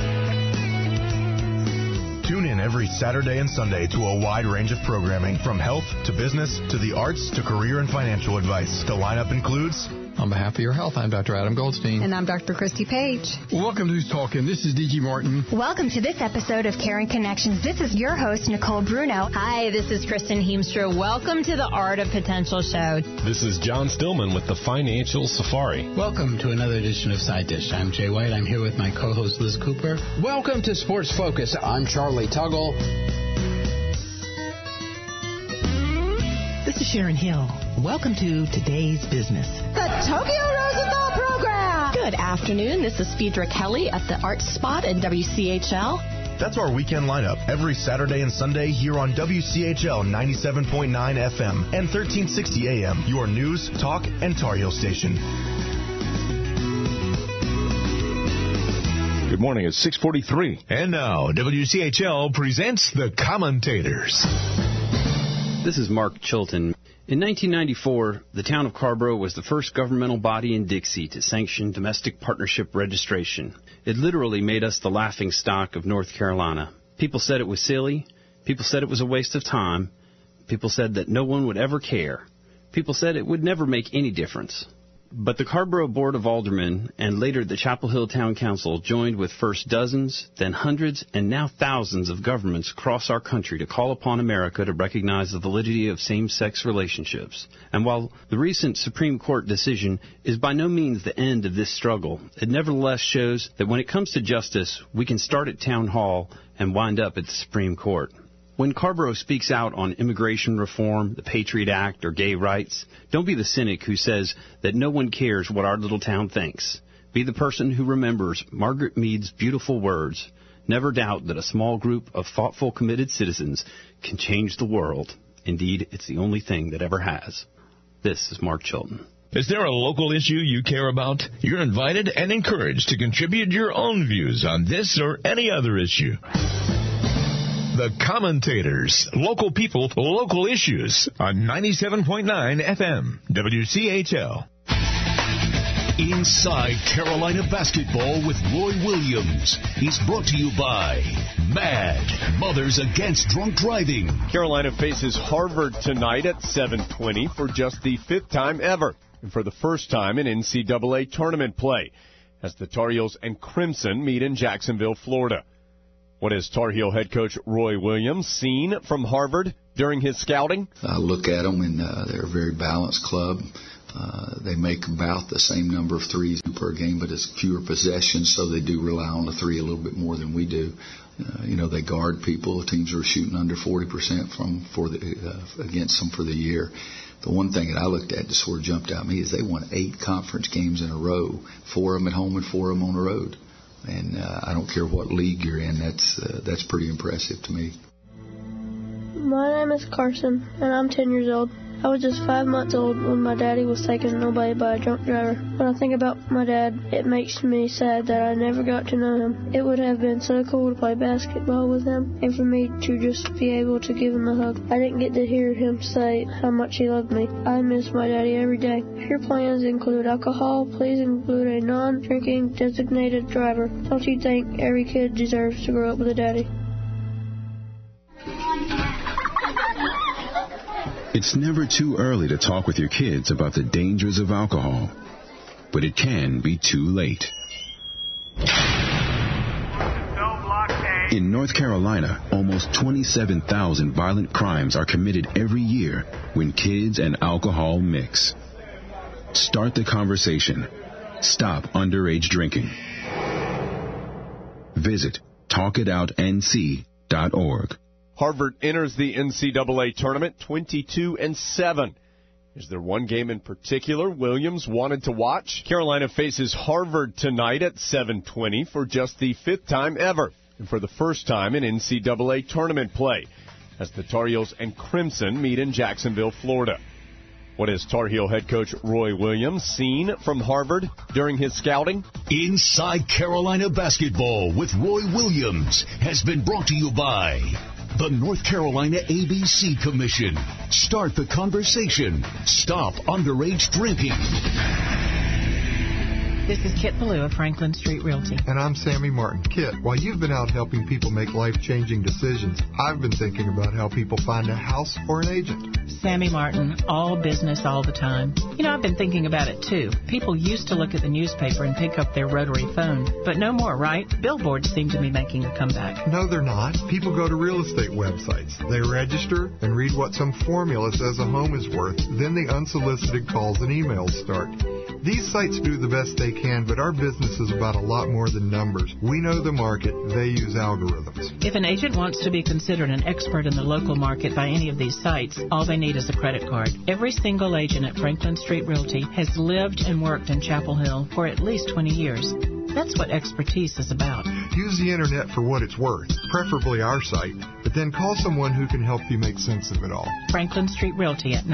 Tune in every Saturday and Sunday to a wide range of programming, from health to business to the arts to career and financial advice. The lineup includes... On behalf of your health, I'm Dr. Adam Goldstein. And I'm Dr. Christy Page. Welcome to Who's Talking. This is D.G. Martin. Welcome to this episode of Caring Connections. This is your host, Nicole Bruno. Hi, this is Kristen Heemstra. Welcome to the Art of Potential Show. This is John Stillman with the Financial Safari. Welcome to another edition of Side Dish. I'm Jay White. I'm here with my co-host, Liz Cooper. Welcome to Sports Focus. I'm Charlie Tuggle. This is Sharon Hill. Welcome to Today's Business. The Tokyo Rosenthal Program. Good afternoon. This is Phaedra Kelly at the Art Spot at WCHL. That's our weekend lineup every Saturday and Sunday here on WCHL 97.9 FM and 1360 AM, your news, talk, and Tar Heel station. Good morning. It's 6:43. And now, WCHL presents The Commentators. This is Mark Chilton. In 1994, the town of Carrboro was the first governmental body in Dixie to sanction domestic partnership registration. It literally made us the laughing stock of North Carolina. People said it was silly. People said it was a waste of time. People said that no one would ever care. People said it would never make any difference. But the Carrboro Board of Aldermen and later the Chapel Hill Town Council joined with first dozens, then hundreds, and now thousands of governments across our country to call upon America to recognize the validity of same-sex relationships. And while the recent Supreme Court decision is by no means the end of this struggle, it nevertheless shows that when it comes to justice, we can start at Town Hall and wind up at the Supreme Court. When Carrboro speaks out on immigration reform, the Patriot Act, or gay rights, don't be the cynic who says that no one cares what our little town thinks. Be the person who remembers Margaret Mead's beautiful words, never doubt that a small group of thoughtful, committed citizens can change the world. Indeed, it's the only thing that ever has. This is Mark Chilton. Is there a local issue you care about? You're invited and encouraged to contribute your own views on this or any other issue. The Commentators. Local people, local issues on 97.9 FM, WCHL. Inside Carolina Basketball with Roy Williams. He's brought to you by MAD, Mothers Against Drunk Driving. Carolina faces Harvard tonight at 7:20 for just the 5th time ever, and for the first time in NCAA tournament play, as the Tar Heels and Crimson meet in Jacksonville, Florida. What has Tar Heel head coach Roy Williams seen from Harvard during his scouting. I look at them, and they're a very balanced club. They make about the same number of threes per game, but it's fewer possessions, so they do rely on the three a little bit more than we do. They guard people. Teams are shooting under 40% against them for the year. The one thing that I looked at that sort of jumped out at me is they won 8 conference games in a row, 4 of them at home and 4 of them on the road. And I don't care what league you're in, that's pretty impressive to me. My name is Carson, and I'm 10 years old. I was just 5 months old when my daddy was taken away by a drunk driver. When I think about my dad, it makes me sad that I never got to know him. It would have been so cool to play basketball with him and for me to just be able to give him a hug. I didn't get to hear him say how much he loved me. I miss my daddy every day. If your plans include alcohol, please include a non-drinking designated driver. Don't you think every kid deserves to grow up with a daddy? It's never too early to talk with your kids about the dangers of alcohol, but it can be too late. In North Carolina, almost 27,000 violent crimes are committed every year when kids and alcohol mix. Start the conversation. Stop underage drinking. Visit talkitoutnc.org. Harvard enters the NCAA tournament 22-7. Is there one game in particular Williams wanted to watch? Carolina faces Harvard tonight at 7:20 for just the 5th time ever, and for the first time in NCAA tournament play, as the Tar Heels and Crimson meet in Jacksonville, Florida. What has Tar Heel head coach Roy Williams seen from Harvard during his scouting? Inside Carolina Basketball with Roy Williams has been brought to you by the North Carolina ABC Commission. Start the conversation. Stop underage drinking. This is Kit Ballou of Franklin Street Realty. And I'm Sammy Martin. Kit, while you've been out helping people make life-changing decisions, I've been thinking about how people find a house or an agent. Sammy Martin, all business all the time. I've been thinking about it too. People used to look at the newspaper and pick up their rotary phone, but no more, right? Billboards seem to be making a comeback. No, they're not. People go to real estate websites. They register and read what some formula says a home is worth. Then the unsolicited calls and emails start. These sites do the best they can, but our business is about a lot more than numbers. We know the market. They use algorithms. If an agent wants to be considered an expert in the local market by any of these sites, all they need is a credit card. Every single agent at Franklin Street Realty has lived and worked in Chapel Hill for at least 20 years. That's what expertise is about. Use the internet for what it's worth, preferably our site, but then call someone who can help you make sense of it all. Franklin Street Realty at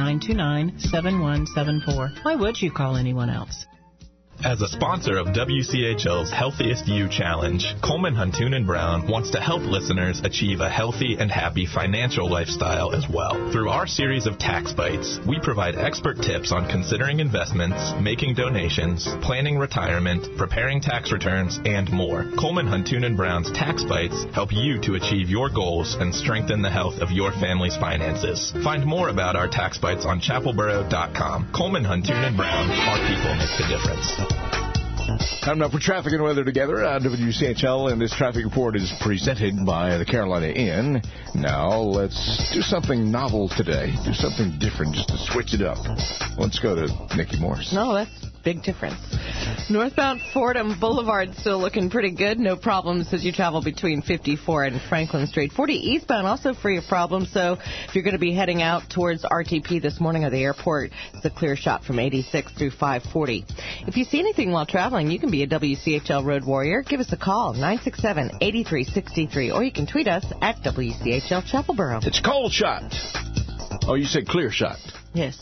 929-7174. Why would you call anyone else? As a sponsor of WCHL's Healthiest You Challenge, Coleman Huntoon & Brown wants to help listeners achieve a healthy and happy financial lifestyle as well. Through our series of Tax Bites, we provide expert tips on considering investments, making donations, planning retirement, preparing tax returns, and more. Coleman Huntoon & Brown's Tax Bites help you to achieve your goals and strengthen the health of your family's finances. Find more about our Tax Bites on chapelboro.com. Coleman Huntoon & Brown, our people make the difference. Time now for traffic and weather together on WCHL, and this traffic report is presented by the Carolina Inn. Now, let's do something novel today. Do something different just to switch it up. Let's go to Nikki Morris. No, that's a big difference. Northbound Fordham Boulevard still looking pretty good. No problems as you travel between 54 and Franklin Street. 40 eastbound also free of problems, so if you're going to be heading out towards RTP this morning or the airport, it's a clear shot from 86 through 540. If you see anything while traveling, you can be a WCHL Road Warrior. Give us a call, 967-8363, or you can tweet us at WCHL Chapelboro. It's cold shot. Oh, you said clear shot. Yes.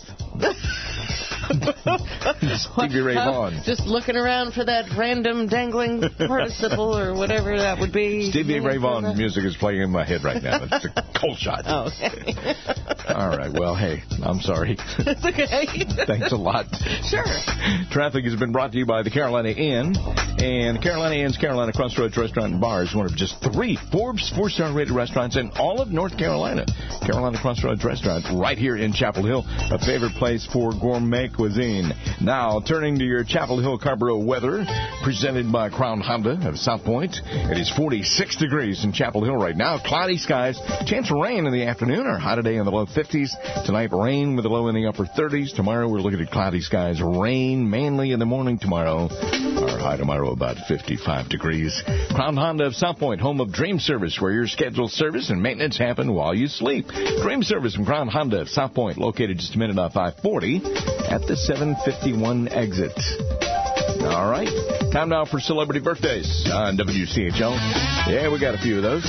Stevie Ray Vaughan. Just looking around for that random dangling participle or whatever that would be. Stevie Ray Vaughan music is playing in my head right now. It's a cold shot. Oh, okay. All right. Well, hey, I'm sorry. It's okay. Thanks a lot. Sure. Traffic has been brought to you by the Carolina Inn. And Carolina Inn's Carolina Crossroads Restaurant and Bar is one of just 3 Forbes 4-star rated restaurants in all of North Carolina. Carolina Crossroads Restaurant right here in Chapel Hill, a favorite place for gourmet gourmet cuisine. Now, turning to your Chapel Hill Carrboro weather, presented by Crown Honda of South Point. It is 46 degrees in Chapel Hill right now. Cloudy skies. Chance of rain in the afternoon. Our high today in the low 50s. Tonight, rain with a low in the upper 30s. Tomorrow, we're looking at cloudy skies. Rain mainly in the morning tomorrow. Our high tomorrow about 55 degrees. Crown Honda of South Point, home of Dream Service, where your scheduled service and maintenance happen while you sleep. Dream Service from Crown Honda of South Point, located just a minute off I-40 at the 751 exit. All right. Time now for celebrity birthdays on WCHL. Yeah, we got a few of those.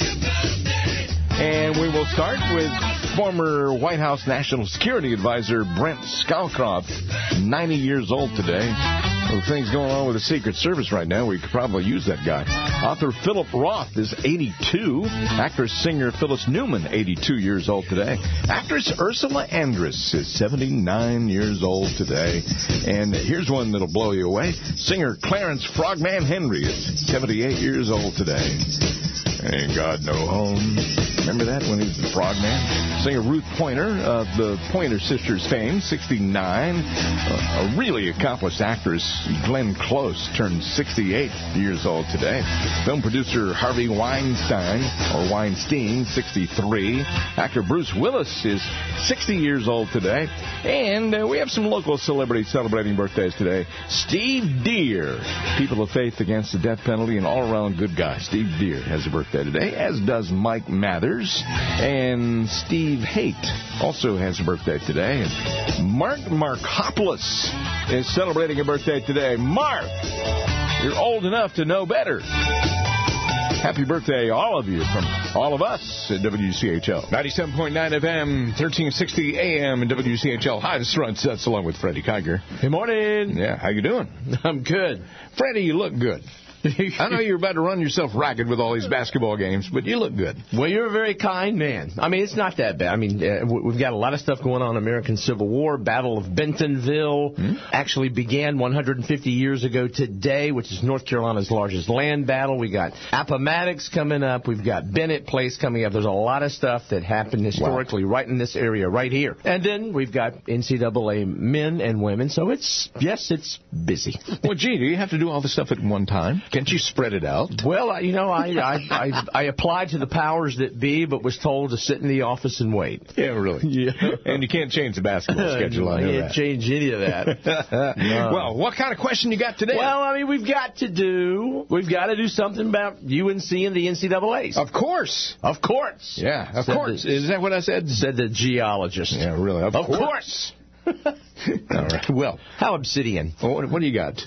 And we will start with former White House National Security Advisor Brent Scowcroft, 90 years old today. With things going on with the Secret Service right now, we could probably use that guy. Author Philip Roth is 82. Actress-singer Phyllis Newman, 82 years old today. Actress Ursula Andress is 79 years old today. And here's one that'll blow you away. Singer Clarence Frogman Henry is 78 years old today. Ain't got no home. Remember that when he was the Frogman? Singer Ruth Pointer of the Pointer Sisters fame, 69. A really accomplished actress, Glenn Close, turned 68 years old today. Film producer Harvey Weinstein, 63. Actor Bruce Willis is 60 years old today. And we have some local celebrities celebrating birthdays today. Steve Deere, people of faith against the death penalty, an all-around good guy. Steve Deere has a birthday today, as does Mike Mathers. And Steve Haight also has a birthday today. And Mark Markopoulos is celebrating a birthday today. Mark, you're old enough to know better. Happy birthday, all of you, from all of us at WCHL. 97.9 FM, 1360 AM and WCHL. Hi, this is Ron Sets along with Freddie Kiger. Good morning. Yeah, how you doing? I'm good. Freddie, you look good. I know you're about to run yourself ragged with all these basketball games, but you look good. Well, you're a very kind man. I mean, it's not that bad. I mean, we've got a lot of stuff going on. American Civil War, Battle of Bentonville, actually began 150 years ago today, which is North Carolina's largest land battle. We got Appomattox coming up. We've got Bennett Place coming up. There's a lot of stuff that happened historically right in this area right here. And then we've got NCAA men and women. So it's busy. Well, gee, do you have to do all this stuff at one time? Can't you spread it out? Well, I applied to the powers that be, but was told to sit in the office and wait. Yeah, really? Yeah. And you can't change the basketball schedule. I can't change any of that. No. Well, what kind of question you got today? Well, I mean, we've got to do something about UNC and the NCAAs. Of course. Of course. Yeah, of course. Is that what I said? Said the geologist. Yeah, really. Of course. All right. Well, how obsidian? What do you got?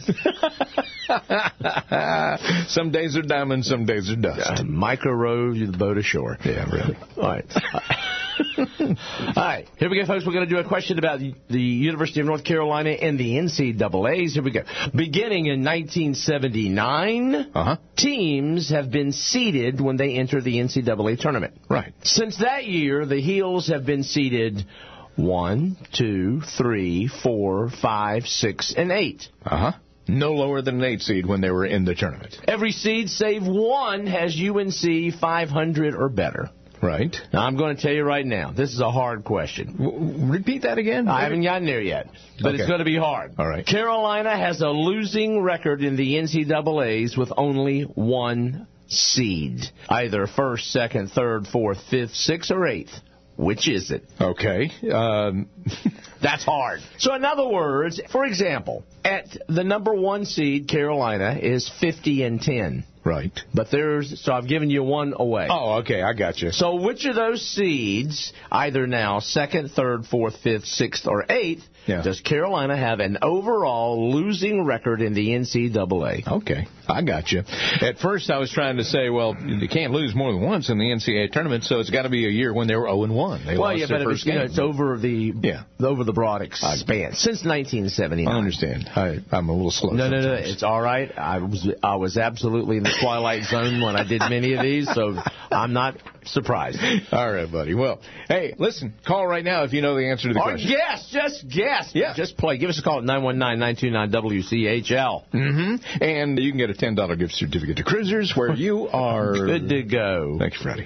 Some days are diamonds, some days are dust. Micro row you the boat ashore. Yeah, really. All right. All right. Here we go, folks. We're going to do a question about the University of North Carolina and the NCAAs. Here we go. Beginning in 1979, teams have been seeded when they enter the NCAA tournament. Right. Since that year, the Heels have been seeded 1, 2, 3, 4, 5, 6, and 8. No lower than an 8 seed when they were in the tournament. Every seed, save one, has UNC 500 or better. Right. Now, I'm going to tell you right now, this is a hard question. Repeat that again? I haven't gotten there yet, but it's going to be hard. All right. Carolina has a losing record in the NCAAs with only one seed. Either first, second, third, fourth, fifth, sixth, or eighth. Which is it? Okay. That's hard. So in other words, for example, at the number 1 seed, Carolina is 50-10. Right. But so I've given you one away. Oh, okay, I got you. So which of those seeds, either now second, third, fourth, fifth, sixth, or eighth, does Carolina have an overall losing record in the NCAA? Okay, I got you. At first I was trying to say, well, you can't lose more than once in the NCAA tournament, so it's got to be a year when they were 0-1. They lost their first game. It's over the broad expanse since 1979. I understand. I'm a little slow. No, it's all right. I was absolutely in the twilight zone when I did many of these, so I'm not surprised. All right, buddy. Well, hey, listen, call right now if you know the answer to the question. Just guess. Yeah. Just play. Give us a call at 919-929-WCHL. Mm-hmm. And you can get a $10 gift certificate to Cruisers where you are good to go. Thanks, Freddie.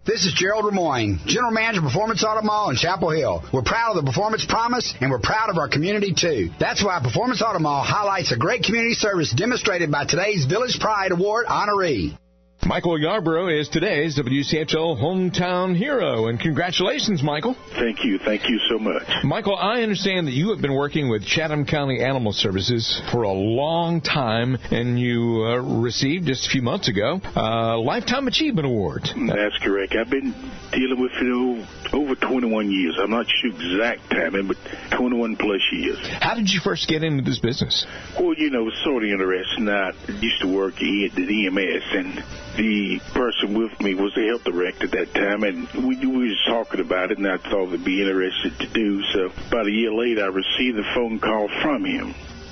This is Gerald Lemoyne, General Manager of Performance Auto Mall in Chapel Hill. We're proud of the Performance Promise, and we're proud of our community, too. That's why Performance Auto Mall highlights a great community service demonstrated by today's Village Pride Award honoree. Michael Yarborough is today's WCHL Hometown Hero, and congratulations, Michael. Thank you. Thank you so much. Michael, I understand that you have been working with Chatham County Animal Services for a long time, and you received just a few months ago a Lifetime Achievement Award. That's correct. I've been dealing with it over 21 years. I'm not sure exact timing, but 21 plus years. How did you first get into this business? Well, it was sort of interesting. I used to work at the EMS, and the person with me was the health director at that time, and we was talking about it, and I thought it'd be interesting to do. So about a year later, I received a phone call from him.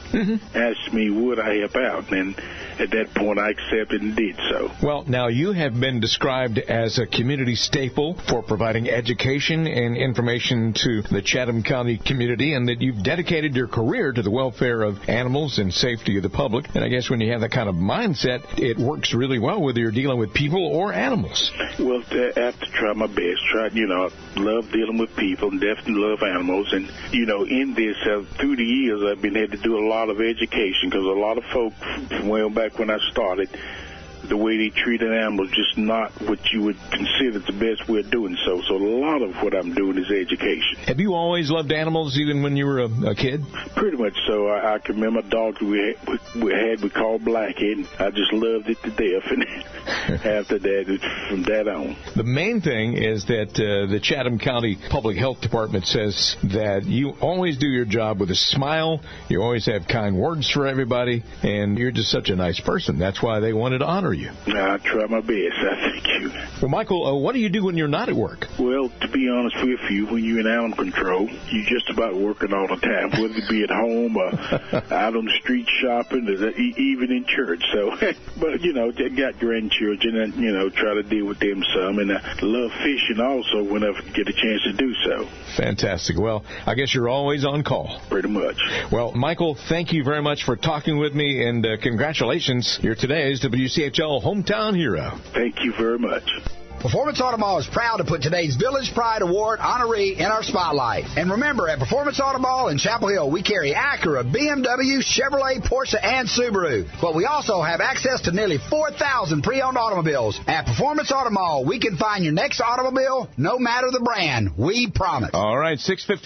Asked me would I help out, and at that point I accepted and did so. Well, now you have been described as a community staple for providing education and information to the Chatham County community, and that you've dedicated your career to the welfare of animals and safety of the public. And I guess when you have that kind of mindset, it works really well whether you're dealing with people or animals. Well, I have to try my best. I love dealing with people and definitely love animals. And, in this, through the years, I've been able to do a lot of education, because a lot of folk, well back when I started, the way they treat an animal is just not what you would consider the best way of doing so. So a lot of what I'm doing is education. Have you always loved animals, even when you were a kid? Pretty much so. I can remember a dog we called Blackhead, and I just loved it to death. And after that, from that on. The main thing is that the Chatham County Public Health Department says that you always do your job with a smile, you always have kind words for everybody, and you're just such a nice person. That's why they wanted to honor you. I try my best. I thank you. Well, Michael, what do you do when you're not at work? Well, to be honest with you, when you're in animal control, you're just about working all the time, whether it be at home or out on the street shopping, or even in church. So, but, they got grandchildren and, try to deal with them some. And I love fishing also whenever I get a chance to do so. Fantastic. Well, I guess you're always on call. Pretty much. Well, Michael, thank you very much for talking with me, and congratulations. You're today's WCHL Hometown Hero. Thank you very much. Performance Auto Mall is proud to put today's Village Pride Award honoree in our spotlight. And remember, at Performance Auto Mall in Chapel Hill, we carry Acura, BMW, Chevrolet, Porsche, and Subaru. But we also have access to nearly 4,000 pre-owned automobiles. At Performance Auto Mall, we can find your next automobile, no matter the brand. We promise. All right,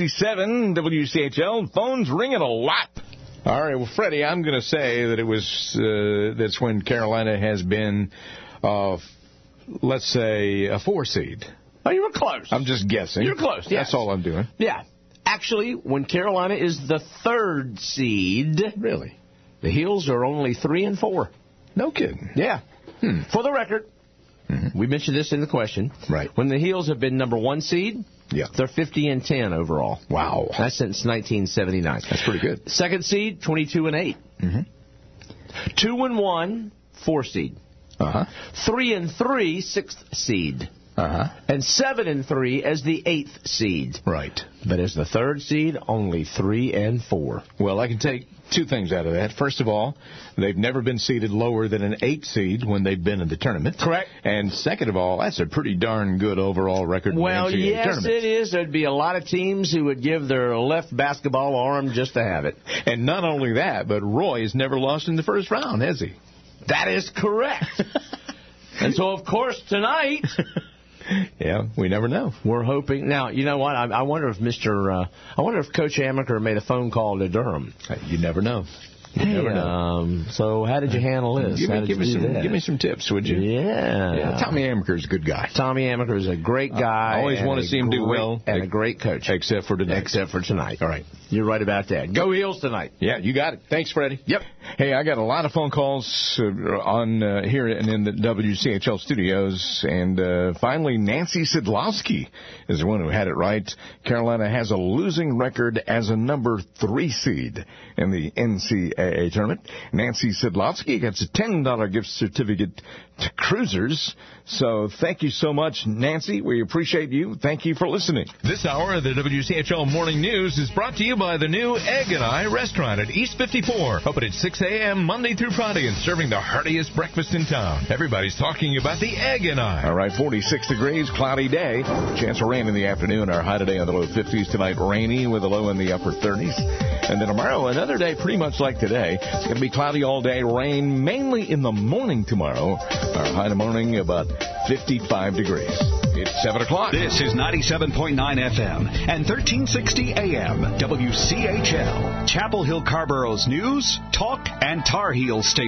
6:57 WCHL. Phones ringing a lot. All right, well, Freddie, I'm going to say that it was that's when Carolina has been, let's say, a 4 seed. Oh, you were close. I'm just guessing. You're close, yes. That's all I'm doing. Yeah. Actually, when Carolina is the 3rd seed... Really? The Heels are only 3 and 4. No kidding. Yeah. For the record, we mentioned this in the question. Right. When the Heels have been number 1 seed... Yeah. They're 50 and 10 overall. Wow. That's since 1979. That's pretty good. 2nd seed, 22 and 8. 2 and 1, 4 seed. 3 and 3, 6th seed. And 7 and 3 as the 8th seed. Right. But as the 3rd seed, only 3 and 4. Well, I can take 2 things out of that. First of all, they've never been seeded lower than an 8 seed when they've been in the tournament. Correct. And second of all, that's a pretty darn good overall record in the NCAA tournament. It is. There'd be a lot of teams who would give their left basketball arm just to have it. And not only that, but Roy has never lost in the first round, has he? That is correct. And so, of course, tonight... Yeah, we never know. We're hoping. Now, you know what? I wonder if I wonder if Coach Amaker made a phone call to Durham. You never know. You never know. So how did you handle this? Give me some tips, would you? Yeah. Tommy Amaker's a good guy. Tommy Amaker is a great guy. I always want to see him do well. And a great coach. Except for tonight. All right. You're right about that. Go Heels tonight. Yeah, you got it. Thanks, Freddie. Yep. Hey, I got a lot of phone calls on here and in the WCHL studios. And finally, Nancy Sidlowski is the one who had it right. Carolina has a losing record as a number 3 seed in the NCAA NCAA tournament. Nancy Sidlowski gets a $10 gift certificate to Cruisers. So thank you so much, Nancy. We appreciate you. Thank you for listening. This hour of the WCHL Morning News is brought to you by the new Egg and I restaurant at East 54. Open at 6 a.m. Monday through Friday and serving the heartiest breakfast in town. Everybody's talking about the Egg and I. All right, 46 degrees, cloudy day. Chance of rain in the afternoon. Our high today in the low 50s. Tonight, rainy with a low in the upper 30s. And then tomorrow, another day pretty much like today. It's going to be cloudy all day, rain mainly in the morning tomorrow. Our high in the morning about 55 degrees. It's 7 o'clock. This is 97.9 FM and 1360 AM WCHL. Chapel Hill Carborough's news, talk, and Tar Heel station.